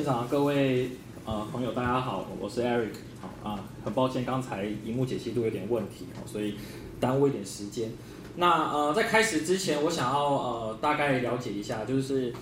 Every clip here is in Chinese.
现场的各位朋友，大家好，我是 Eric。很抱歉刚才萤幕解析度有点问题，所以耽误一点时间。那在开始之前，我想要大概了解一下，就是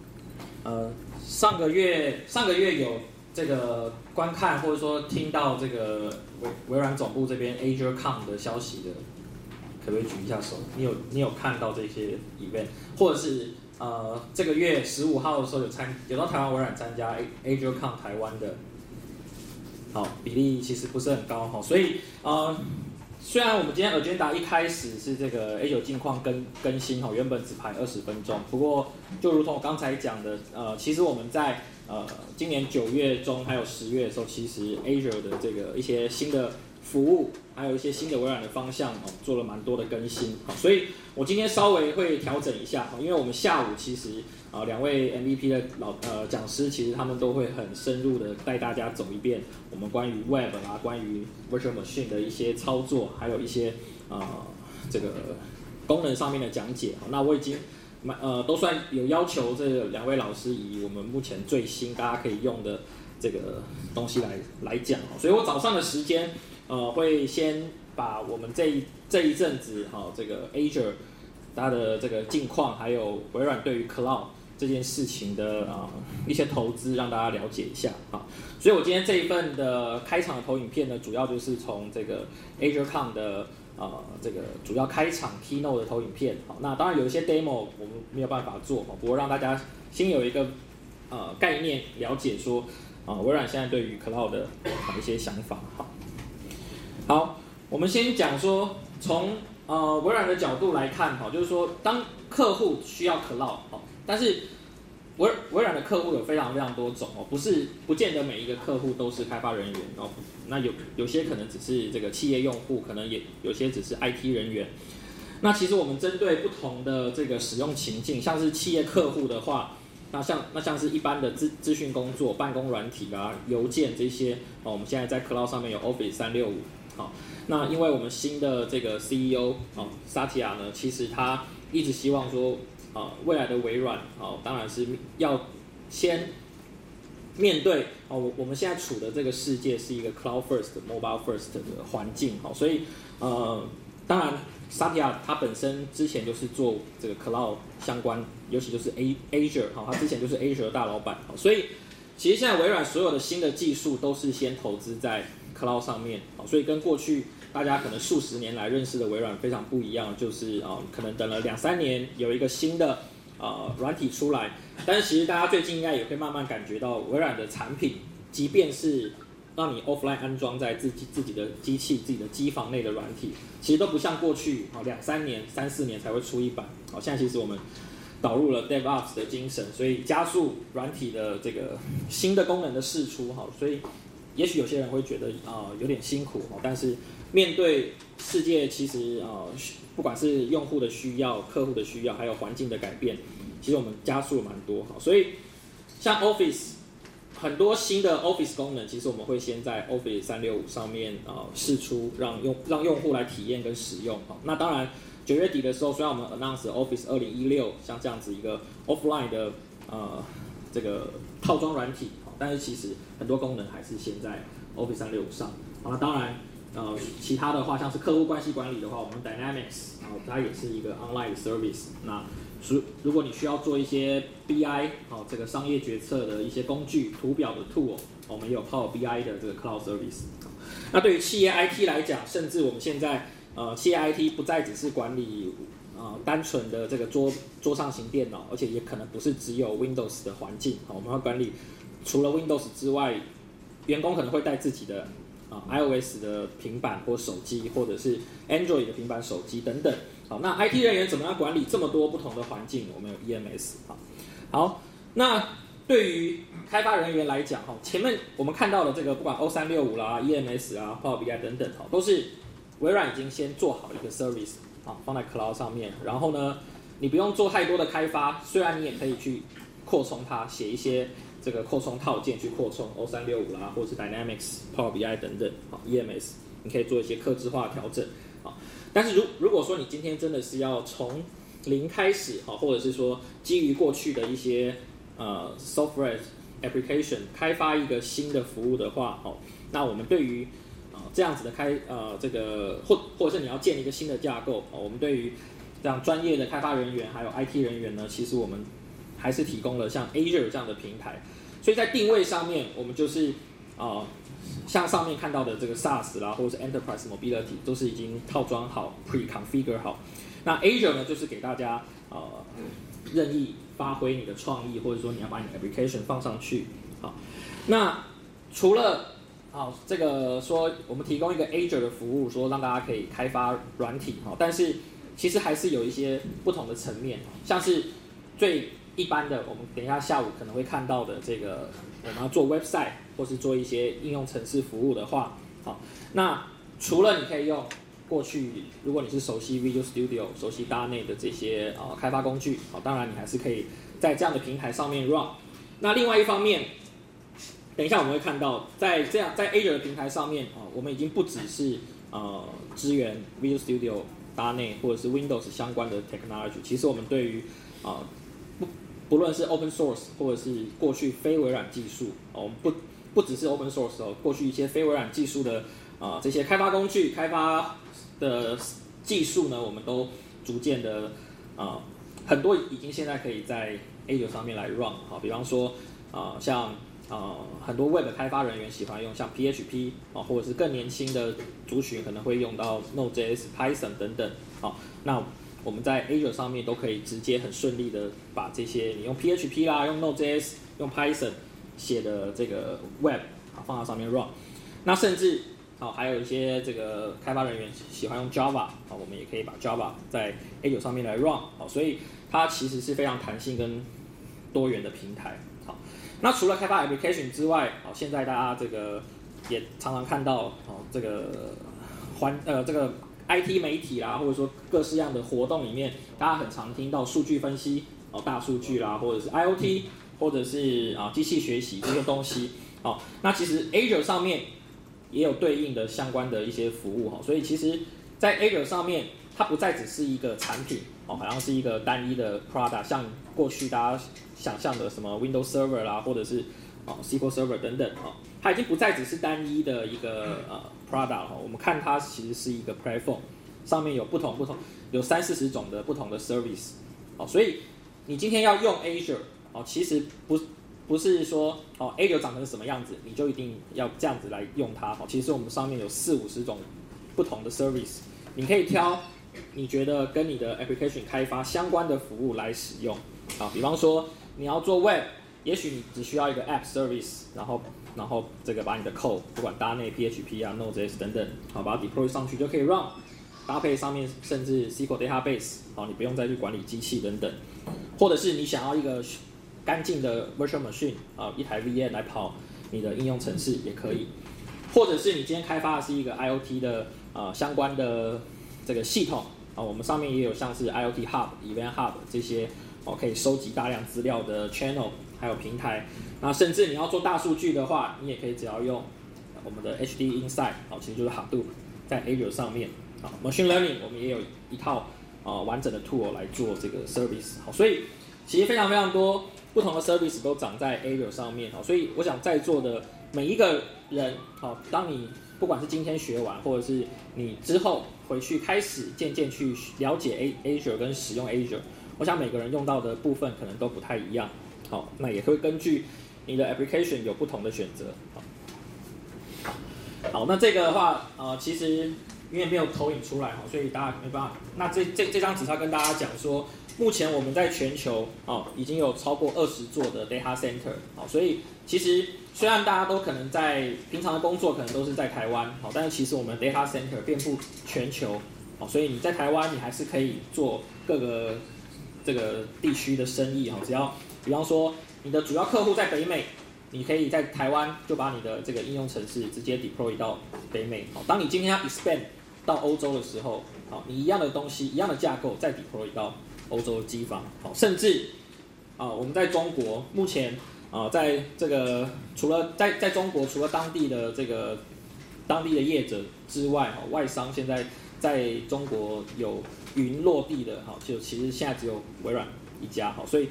上个月有这个观看或者说听到这个微软总部这边 AzureCon 的消息的，可不可以举一下手？你有看到这些 event， 或者是这个月15号的时候有到台湾微软参加 AzureCon 台湾的，好，比例其实不是很高哈，所以虽然我们今天 agenda 一开始是这个 A9 近况更新哈，原本只排20分钟，不过就如同我刚才讲的，其实我们在今年9月中还有10月的时候，其实 Azure 的这个一些新的服务，还有一些新的微软的方向做了蛮多的更新，所以我今天稍微会调整一下，因为我们下午其实2位 MVP 的讲师，其实他们都会很深入的带大家走一遍我们关于 Web 关于 Virtual Machine 的一些操作，还有一些这个功能上面的讲解。那我已经都算有要求这2位老师以我们目前最新大家可以用的这个东西来讲，所以我早上的时间会先把我们这一阵子这个 Azure 它的这个近况，还有微软对于 Cloud 这件事情的一些投资，让大家了解一下所以我今天这一份的开场的投影片呢，主要就是从这个 AzureCon 的这个主要开场 Keynote 的投影片。那当然有一些 Demo 我们没有办法做，不过让大家先有一个概念，了解说微软现在对于 Cloud 的一些想法。好，我们先讲说从微软的角度来看，就是说当客户需要 Cloud， 但是微软的客户有非常非常多种，不见得每一个客户都是开发人员，那有些可能只是这个企业用户，可能也有些只是 IT 人员。那其实我们针对不同的这个使用情境，像是企业客户的话，那像是一般的资讯工作、办公软体邮件这些，我们现在在 Cloud 上面有 Office 365。那因为我们新的这个 CEO Satya 呢，其实他一直希望说，未来的微软当然是要先面对我们现在处的这个世界是一个 Cloud First、Mobile First 的环境，所以当然 Satya 他本身之前就是做这个 Cloud 相关，尤其就是 Azure 他之前就是 Azure 大老板，所以其实现在微软所有的新的技术都是先投资在 Cloud 上面，所以跟过去大家可能数十年来认识的微软非常不一样，就是可能等了2-3年有一个新的软体出来，但是其实大家最近应该也会慢慢感觉到微软的产品，即便是让你 offline 安装在自己的机器、自己的机房内的软体，其实都不像过去2-3年、3-4年才会出一版。现在其实我们导入了 DevOps 的精神，所以加速软体的这个新的功能的释出，所以也许有些人会觉得有点辛苦，但是面对世界其实不管是用户的需要、客户的需要，还有环境的改变，其实我们加速了蛮多。所以像 Office 很多新的 Office 功能，其实我们会先在 Office 365上面释出，让用户来体验跟使用。那当然9月底的时候，虽然我们 announce Office 2016像这样子一个 offline 的这个套装软体，但是其实很多功能还是先在 Office 365上。那当然其他的话，像是客户关系管理的话，我们 Dynamics 它也是一个 online service。那如果你需要做一些 BI 这个商业决策的一些工具、图表的 tool， 我们也有 Power BI 的这个 Cloud Service。那对于企业 IT 来讲，甚至我们现在企业 IT 不再只是管理单纯的这个桌上型电脑，而且也可能不是只有 Windows 的环境，我们要管理除了 Windows 之外，员工可能会带自己的iOS 的平板或手机，或者是 Android 的平板手机等等。那 IT 人员怎么样管理这么多不同的环境？我们有 EMS。好，那对于开发人员来讲，前面我们看到的这个不管 O365 啦、EMS 啊、Power BI 等等，都是微软已经先做好一个 service， 放在 Cloud 上面。然后呢，你不用做太多的开发，虽然你也可以去扩充它，写一些这个扩充套件去扩充 O365 啦，或者是 Dynamics、Power BI 等等，EMS 你可以做一些客制化的调整。但是如果说你今天真的是要从零开始，或者是说基于过去的一些software application 开发一个新的服务的话，那我们对于这样子的这个或者是你要建一个新的架构，我们对于这样专业的开发人员还有 IT 人员呢，其实我们还是提供了像 Azure 这样的平台，所以在定位上面，我们就是像上面看到的这个 SaaS 啦，或者是 Enterprise Mobility 都是已经套装好 pre-configure 好。那 Azure 呢，就是给大家任意发挥你的创意，或者说你要把你的 application 放上去。好，那除了这个说我们提供一个 Azure 的服务，说让大家可以开发软体，但是其实还是有一些不同的层面，像是最一般的，我们等一下下午可能会看到的这个，我们要做 website 或是做一些应用程式服务的话，那除了你可以用过去，如果你是熟悉 Visual Studio、熟悉 .NET 的这些开发工具，当然你还是可以在这样的平台上面 run。那另外一方面，等一下我们会看到，在 Azure 的平台上面，我们已经不只是支援 Visual Studio、.NET 或者是 Windows 相关的 technology， 其实我们对于不论是 open source 或者是过去非微软技术，我们不只是 open source 过去一些非微软技术的这些开发工具、开发的技术呢，我们都逐渐的很多已经现在可以在 Azure 上面来 run， 比方说像很多 Web 开发人员喜欢用像 PHP 或者是更年轻的族群可能会用到 Node.js、Python 等等，那我们在 Azure 上面都可以直接很顺利的把这些你用 PHP 啦、用 Node.js、用 Python 写的这个 Web 放在上面 run。那甚至还有一些这个开发人员喜欢用 Java， 我们也可以把 Java 在 Azure 上面来 run， 所以它其实是非常弹性跟多元的平台。那除了开发 application 之外，现在大家这个也常常看到这个这个 IT 媒体啦，或者说各式样的活动里面，大家很常听到数据分析、大数据啦，或者是 IoT， 或者是机器学习这些东西。那其实 Azure 上面也有对应的相关的一些服务，所以其实在 Azure 上面，它不再只是一个产品，好像是一个单一的 product， 像过去大家想象的什么 Windows Server 啦，或者是SQL Server 等等，它已经不再只是单一的一个product， 我们看它其实是一个 platform， 上面有有30-40种的不同的 service， 所以你今天要用 Azure， 其实不是说Azure 长成什么样子，你就一定要这样子来用它，其实我们上面有40-50种不同的 service， 你可以挑你觉得跟你的 application 开发相关的服务来使用，比方说你要做 web， 也许你只需要一个 app service， 然后这个把你的 code 不管.NET、PHP 啊、Node.js 等等，把它 deploy 上去就可以 run， 搭配上面甚至 SQL database， 你不用再去管理机器等等，或者是你想要一个干净的 virtual machine， 一台 VM 来跑你的应用程式也可以，或者是你今天开发的是一个 IoT 的相关的这个系统，我们上面也有像是 IoT Hub、Event Hub 这些可以收集大量资料的 channel， 还有平台。那甚至你要做大数据的话，你也可以只要用我们的 HD Insight， 其实就是 Hadoop 在 Azure 上面。Machine Learning 我们也有一套完整的 tool 来做这个 service， 所以其实非常非常多不同的 service 都长在 Azure 上面，所以我想在座的每一个人，当你不管是今天学完，或者是你之后回去开始渐渐去了解 Azure 跟使用 Azure， 我想每个人用到的部分可能都不太一样，那也会根据你的 application 有不同的选择。好，那这个的话，其实因为没有投影出来，所以大家没办法。那这张纸条跟大家讲说，目前我们在全球已经有超过20座的 data center， 所以其实虽然大家都可能在平常的工作可能都是在台湾，但是其实我们 data center 遍布全球，所以你在台湾你还是可以做各个这个地区的生意，只要比方说你的主要客户在北美，你可以在台湾就把你的这个应用程式直接 deploy 到北美。当你今天要 expand 到欧洲的时候，你一样的东西、一样的架构再 deploy 到欧洲的机房，甚至我们在中国目前在这个除了在中国除了当地的业者之外，外商现在在中国有云落地的，就其实现在只有微软一家，所以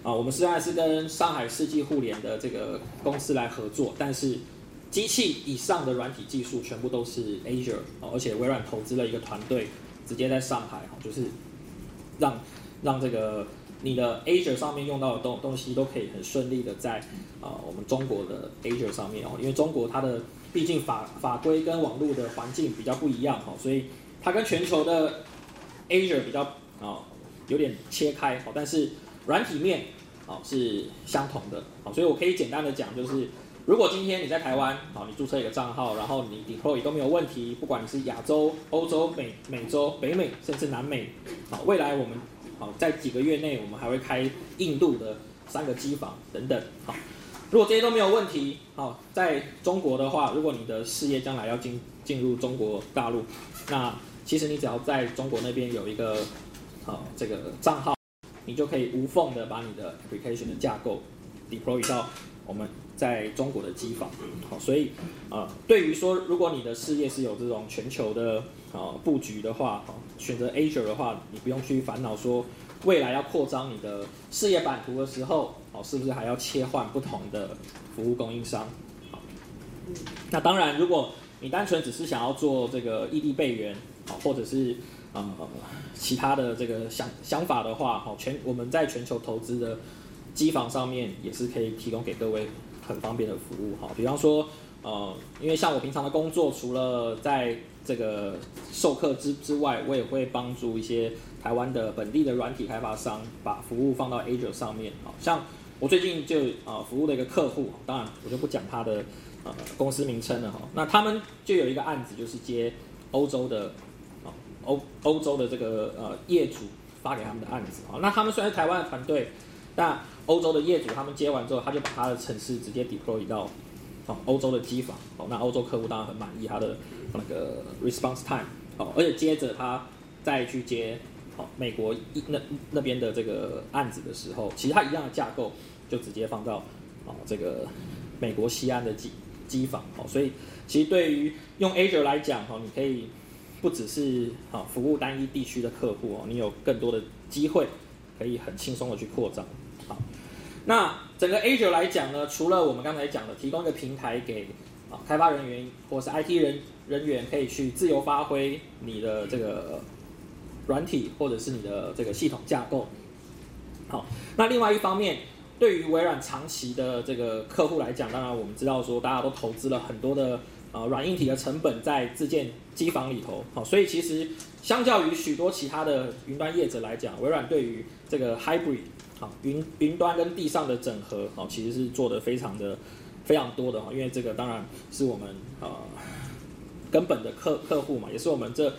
我们虽然是跟上海世纪互联的这个公司来合作，但是机器以上的软体技术全部都是 Azure，而且微软投资了一个团队，直接在上海，就是让这个你的 Azure 上面用到的东西都可以很顺利的在我们中国的 Azure 上面，因为中国它的毕竟法规跟网络的环境比较不一样，所以它跟全球的 Azure 比较有点切开，但是软体面是相同的，所以我可以简单的讲，就是如果今天你在台湾，你注册一个账号，然后你 deploy 都没有问题，不管你是亚洲、欧洲、美洲、北美，甚至南美，未来我们在几个月内，我们还会开印度的3个机房等等，如果这些都没有问题，在中国的话，如果你的事业将来要进入中国大陆，那其实你只要在中国那边有一个这个账号，你就可以无缝的把你的 application 的架构 deploy 到我们在中国的机房。所以对于说如果你的事业是有这种全球的布局的话，选择 Azure 的话，你不用去烦恼说未来要扩张你的事业版图的时候，是不是还要切换不同的服务供应商。那当然如果你单纯只是想要做这个异地备援，或者是其他的这个想法的话，我们在全球投资的机房上面也是可以提供给各位很方便的服务。比方说因为像我平常的工作，除了在这个授课之外，我也会帮助一些台湾的本地的软体开发商把服务放到 Azure 上面。像我最近就服务的一个客户，当然我就不讲他的公司名称了。那他们就有一个案子，就是接欧洲的这个业主发给他们的案子。那他们虽然是台湾的团队，但欧洲的业主他们接完之后，他就把他的程式直接 deploy 到欧洲的机房。那欧洲客户当然很满意他的那个 response time，而且接着他再去接美国那边的这个案子的时候，其实他一样的架构就直接放到这个美国西岸的机房。所以其实对于用 Azure 来讲，你可以不只是服务单一地区的客户，你有更多的机会可以很轻松的去扩张。那整个 Azure 来讲呢，除了我们刚才讲的提供一个平台给开发人员或是 IT 人员可以去自由发挥你的这个软体或者是你的这个系统架构。那另外一方面，对于微软长期的这个客户来讲，当然我们知道说大家都投资了很多的软硬体的成本在自建机房里头，所以其实相较于许多其他的云端业者来讲，微软对于这个 hybrid 云端跟地上的整合其实是做得非常多的，因为这个当然是我们根本的客户嘛，也是我们这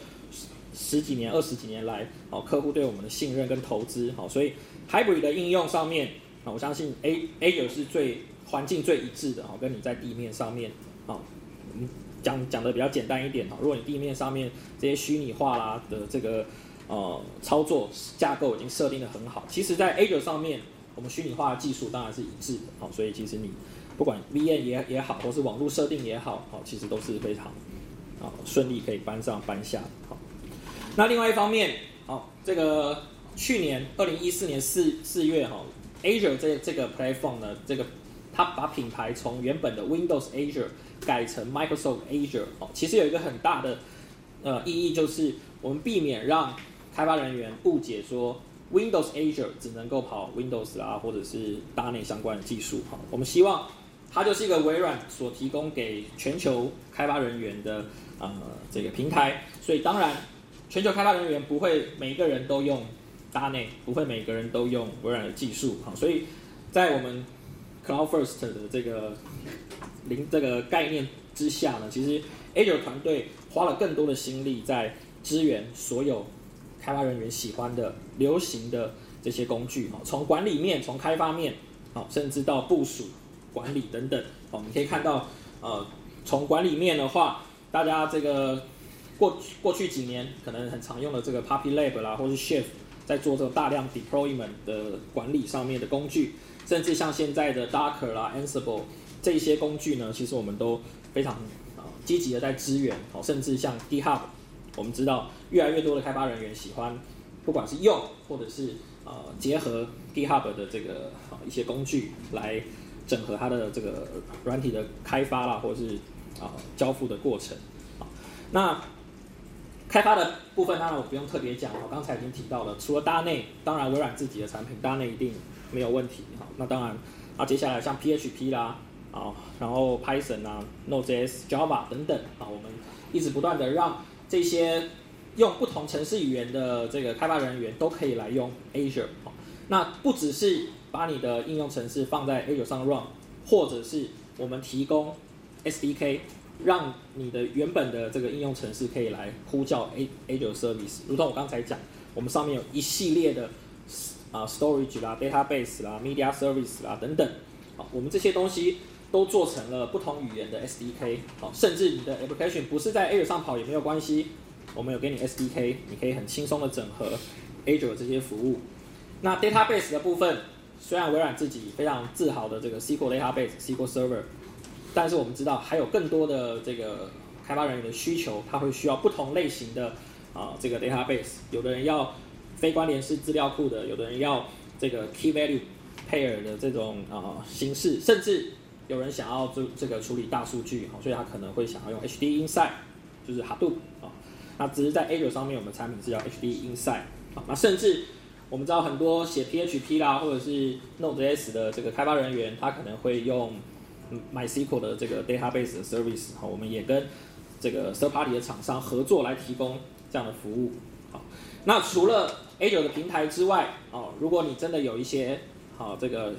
10几年20几年来客户对我们的信任跟投资。所以 hybrid 的应用上面，我相信 Azure 是环境最一致的，跟你在地面上面讲的比较简单一点，如果你地面上面这些虚拟化啦的这个操作架构已经设定的很好，其实在 Azure 上面我们虚拟化的技术当然是一致的，所以其实你不管 VM 也好，或是网络设定也好，其实都是非常顺利可以搬上搬下。那另外一方面，这个去年2014年4月Azure 这个 platform 呢，它把品牌从原本的 Windows Azure 改成 Microsoft Azure，其实有一个很大的意义，就是我们避免让开发人员误解说 Windows Azure 只能够跑 Windows 啦，或者是.NET相关的技术。我们希望它就是一个微软所提供给全球开发人员的这个平台，所以当然全球开发人员不会每一个人都用.NET，不会每个人都用微软的技术，所以在我们 Cloud First 的这个概念之下呢，其实 Azure 团队花了更多的心力在支援所有开发人员喜欢的流行的这些工具，从管理面、从开发面，甚至到部署、管理等等。你可以看到，从管理面的话，大家这个过去几年可能很常用的这个 Puppy Lab 啦，或是 Chef， 在做这种大量 deployment 的管理上面的工具，甚至像现在的 Docker 啦、Ansible 这些工具呢，其实我们都非常积极的在支援，甚至像 GitHub， 我们知道越来越多的开发人员喜欢，不管是用或者是结合 GitHub 的这个一些工具来整合它的这个软体的开发啦，或者是交付的过程。那开发的部分当然我不用特别讲，我刚才已经提到了，除了搭内，当然微软自己的产品搭内一定没有问题。那当然接下来像 PHP 啦，然后 Python 啊、Node.js、Java 等等我们一直不断的让这些用不同程式语言的这个开发人员都可以来用 Azure。那不只是把你的应用程式放在 Azure 上 run， 或者是我们提供 SDK， 让你的原本的这个应用程式可以来呼叫 Azure Service。如同我刚才讲，我们上面有一系列的storage 啦、database 啦、media service 啦等等，我们这些东西都做成了不同语言的 SDK。甚至你的 application 不是在 Azure 上跑也没有关系，我们有给你 SDK， 你可以很轻松的整合 Azure 这些服务。那 database 的部分，虽然微软自己非常自豪的这个 SQL database、SQL Server， 但是我们知道还有更多的这个开发人员的需求，他会需要不同类型的这个 database。有的人要非关联式资料库的，有的人要这个 key value pair 的这种形式，甚至有人想要这个处理大数据，所以他可能会想要用 HD Insight， 就是 Hadoop 那只是在 Azure 上面，我们产品是叫 HD Insight。那甚至我们知道很多写 PHP 啦，或者是 Node.js 的这个开发人员，他可能会用 MySQL 的这个 database 的 service。我们也跟这个 third party 的厂商合作来提供这样的服务。那除了 Azure 的平台之外，如果你真的有一些这个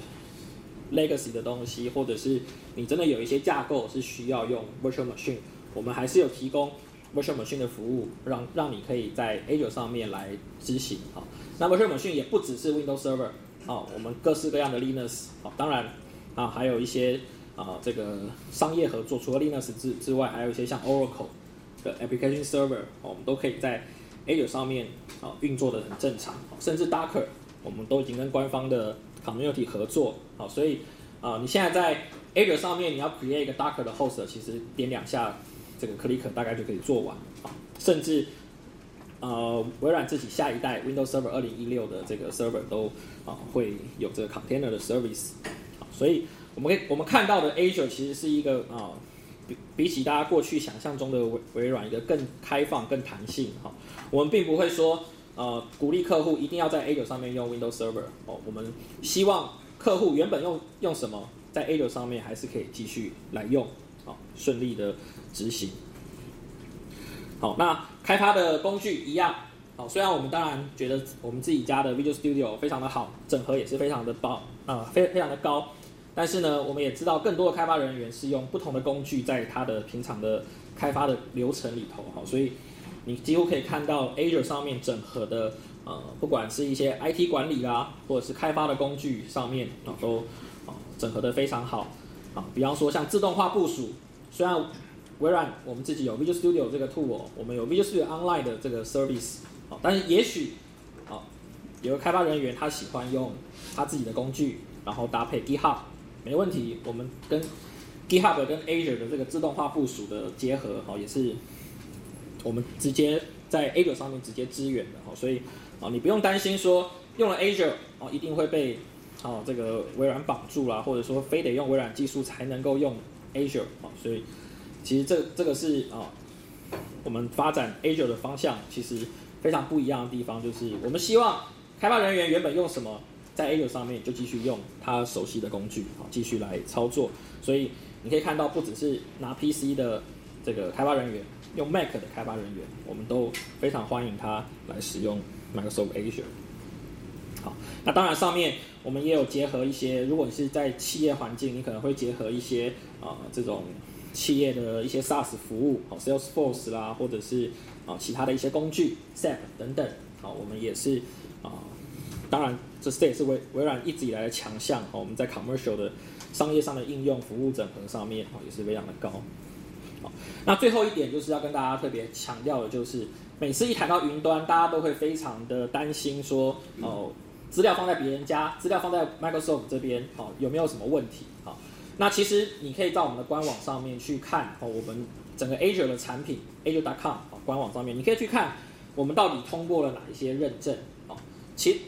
legacy 的东西，或者是你真的有一些架构是需要用 virtual machine， 我们还是有提供 virtual machine 的服务，让你可以在 Azure 上面来执行。那 virtual machine 也不只是 Windows Server， 我们各式各样的 Linux， 当然还有一些这个商业合作，除了 Linux 之外，还有一些像 Oracle 的 Application Server， 我们都可以在 Azure 上面运作的很正常。甚至 Docker 我们都已经跟官方的 community 合作。所以你现在在 Azure 上面你要 create 一个 Docker 的 host， 其实点2下这个 click 大概就可以做完。甚至微软自己下一代 Windows Server 2016的这个 server 都会有这个 container 的 service。所以我们看到的 Azure 其实是一个比起大家过去想象中的微软一个更开放、更弹性。我们并不会说鼓励客户一定要在 Azure 上面用 Windows Server。我们希望客户原本用什么，在 Azure 上面还是可以继续来用，顺利的执行。好，那开发的工具一样。虽然我们当然觉得我们自己家的 Visual Studio 非常的好，整合也是非常的棒，非常的高，但是呢，我们也知道更多的开发人员是用不同的工具在他的平常的开发的流程里头。所以你几乎可以看到 Azure 上面整合的不管是一些 IT 管理啦，或者是开发的工具上面都整合的非常好。比方说像自动化部署，虽然微软我们自己有 Visual Studio 这个 tool， 我们有 Visual Studio Online 的这个 service， 但是也许有个开发人员他喜欢用他自己的工具，然后搭配 GitHub， 没问题，我们跟 GitHub 跟 Azure 的这个自动化部署的结合也是我们直接在 Azure 上面直接支援的。所以你不用担心说用了 Azure 一定会被这个微软绑住啦，或者说非得用微软技术才能够用 Azure。所以其实这个是我们发展 Azure 的方向其实非常不一样的地方，就是我们希望开发人员原本用什么，在 Azure 上面就继续用他熟悉的工具继续来操作。所以你可以看到不只是拿 PC 的这个开发人员，用 Mac 的开发人员，我们都非常欢迎他来使用 Microsoft Azure。好，那当然上面我们也有结合一些，如果你是在企业环境，你可能会结合一些这种企业的一些 SaaS 服务，Salesforce 啦，或者是其他的一些工具 SAP 等等。我们也是当然这也是微软一直以来的强项。我们在 commercial 的商业上的应用服务整合上面也是非常的高。那最后一点就是要跟大家特别强调的，就是每次一谈到云端，大家都会非常的担心说资料放在别人家，资料放在 Microsoft 这边有没有什么问题。那其实你可以在我们的官网上面去看我们整个 Azure 的产品 Azure.com 官网上面，你可以去看我们到底通过了哪一些认证。其实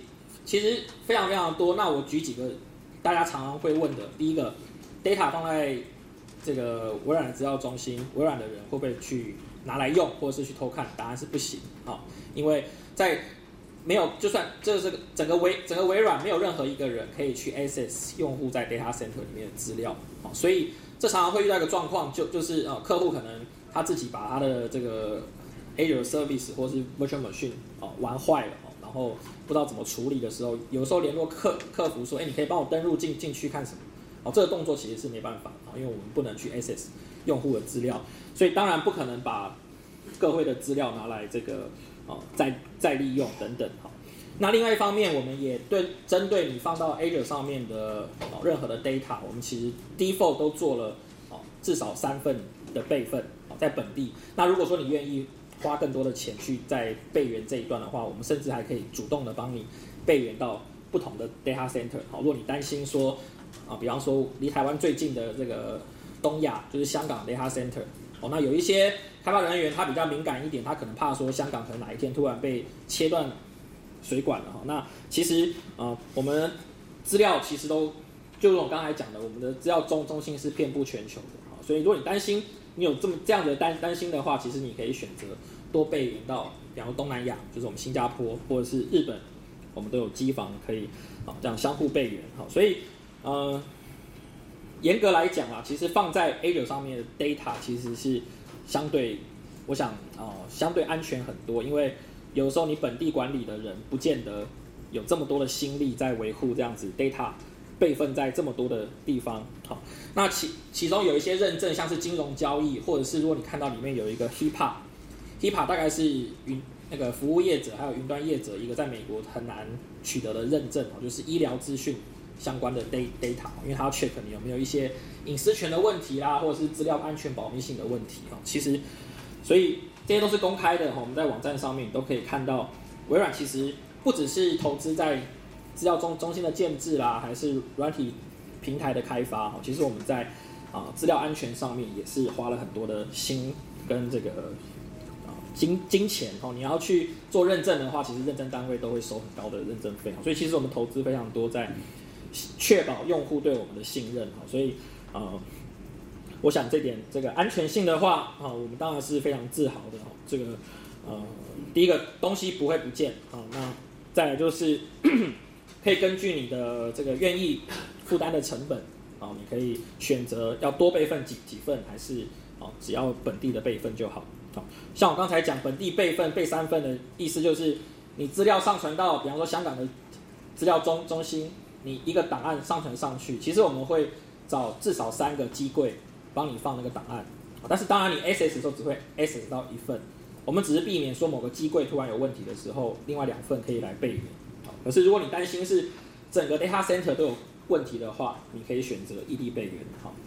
其实非常非常多。那我举几个大家常常会问的，第一个 ，data 放在这个微软的资料中心，微软的人会不会去拿来用，或者是去偷看？答案是不行啊，因为在没有，就算这是整个微软没有任何一个人可以去 access 用户在 data center 里面的资料，所以这常常会遇到一个状况，就是客户可能他自己把他的这个 Azure Service 或是 Virtual Machine 玩坏了，然后不知道怎么处理的时候，有时候联络客服说，你可以帮我登录进去看什么？这个动作其实是没办法，因为我们不能去 access 用户的资料，所以当然不可能把各位的资料拿来这个再利用等等。那另外一方面，我们也针对你放到 Azure 上面的任何的 data， 我们其实 default 都做了至少3份的备份在本地。那如果说你愿意花更多的钱去在备援这一段的话，我们甚至还可以主动的帮你备援到不同的 data center。如果你担心说比方说离台湾最近的这个东亚就是香港 data center，那有一些开发人员他比较敏感一点，他可能怕说香港可能哪一天突然被切断水管了。那其实我们资料其实都就如我刚才讲的，我们的资料中心是遍布全球的，所以如果你担心你有这样的担心的话，其实你可以选择多备援到比方说东南亚，就是我们新加坡或者是日本，我们都有机房可以这样相互备援。所以严格来讲其实放在 Azure 上面的 data 其实是相对，我想相对安全很多，因为有时候你本地管理的人不见得有这么多的心力在维护这样子 data 备份在这么多的地方。那其中有一些认证，像是金融交易，或者是如果你看到里面有一个 HIPAA 大概是那个服务业者还有云端业者一个在美国很难取得的认证，就是医疗资讯相关的 data， 因为它要 check 你有没有一些隐私权的问题啦，或者是资料安全保密性的问题。其实，所以这些都是公开的，我们在网站上面都可以看到，微软其实不只是投资在资料中心的建制啦，还是软体平台的开发，其实我们在资料安全上面也是花了很多的心跟这个金钱。你要去做认证的话，其实认证单位都会收很高的认证费，所以其实我们投资非常多在确保用户对我们的信任。所以我想这点这个安全性的话我们当然是非常自豪的。这个第一个东西不会不见那再来就是可以根据你的这个愿意负担的成本你可以选择要多备份几份，还是只要本地的备份就好。像我刚才讲本地备份备3份的意思，就是你资料上传到比方说香港的资料中心，你一个档案上传上去，其实我们会找至少3个机柜帮你放那个档案，但是当然你 access 的时候只会 access 到1份，我们只是避免说某个机柜突然有问题的时候，另外2份可以来备援。可是如果你担心是整个 data center 都有问题的话，你可以选择异地备援。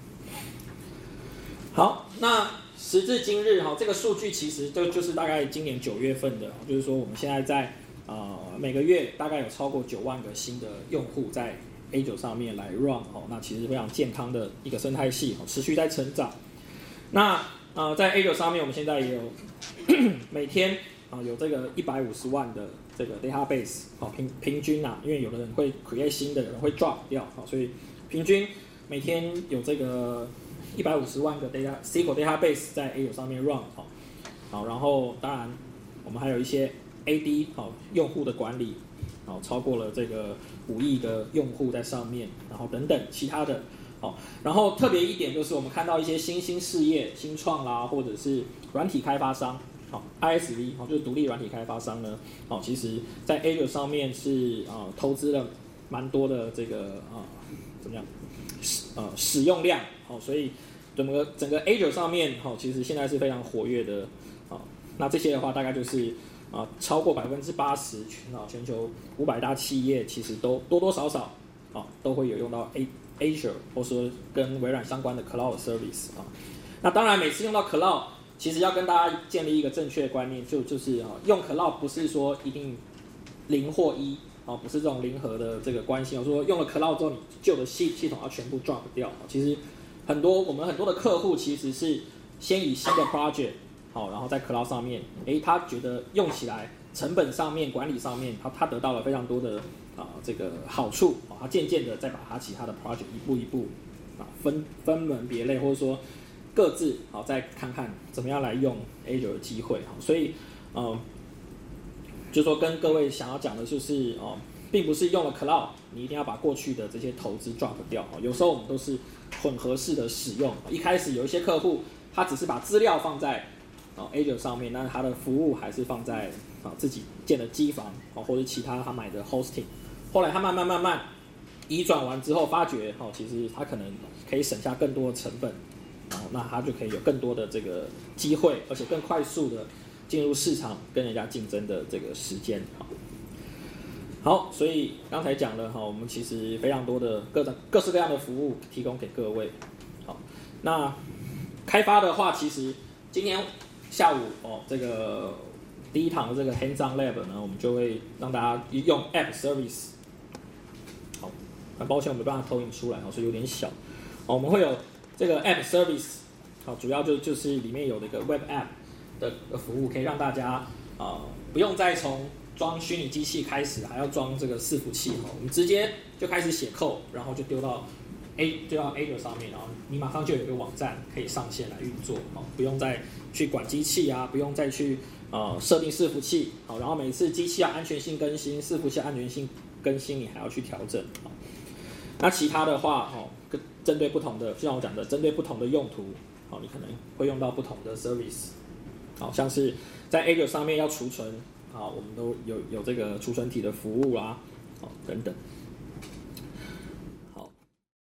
好，那时至今日这个数据其实就是大概今年9月份的，就是说我们现在在每个月大概有超过9万个新的用户在 Azure 上面来 run， 那其实非常健康的一个生态系，持续在成长。那在 Azure 上面，我们现在也有每天有这个150万的这个 database， 平均因为有的人会 create 新的，有人会 drop 掉，所以平均每天有这个150万个 SQL database 在 Azure 上面 run， 然后当然我们还有一些 AD 用户的管理，超过了这个5亿的用户在上面，然后等等其他的。然后特别一点就是我们看到一些新事业、新创啦，或者是软体开发商，ISV 就是独立软体开发商呢，其实在 Azure 上面是投资了蛮多的这个怎么样使用量，所以整个 Azure 上面其实现在是非常活跃的。那这些的话大概就是超过80%全球500大企业其实都多多少少都会有用到 Azure 或说跟微软相关的 Cloud Service。那当然每次用到 Cloud， 其实要跟大家建立一个正确的观念，就是用 Cloud 不是说一定0或1，不是这种零和的这个关系。说用了 Cloud 之后，你旧的系统要全部 drop 掉。其实我们很多的客户其实是先以新的 project，然后在 Cloud 上面，他觉得用起来成本上面、管理上面，它得到了非常多的这个好处，它渐渐的再把它其他的 project 一步一步分门别类，或者说各自再看看怎么样来用 Azure 的机会。所以就说跟各位想要讲的就是并不是用了 Cloud 你一定要把过去的这些投资 drop 掉，有时候我们都是混合式的使用。一开始有一些客户他只是把资料放在Azure 上面，但是他的服务还是放在自己建的机房或者其他他买的 hosting。后来他慢慢移转完之后，发觉其实他可能可以省下更多的成本，那他就可以有更多的这个机会，而且更快速的进入市场跟人家竞争的这个时间。好，所以刚才讲了我们其实非常多的各式各样的服务提供给各位。好，那开发的话，其实今天下午这个第一堂的这个 Hands-on Lab 呢，我们就会让大家用 App Service。好，很抱歉我没办法投影出来，所以有点小。我们会有这个 App Service， 主要就是里面有这个 Web App 的服务，可以让大家不用再从装虚拟机器开始，还要装这个伺服器，我们直接就开始写 code， 然后就丢到 Azure 上面，然后你马上就有一个网站可以上线来运作，不用再去管机器啊，不用再去设定伺服器，然后每次机器要安全性更新，伺服器安全性更新，你还要去调整。那其他的话，针对不同的，就像我讲的，针对不同的用途，你可能会用到不同的 service， 像是在 Azure 上面要储存，我们都有这个储存体的服务啦，等等。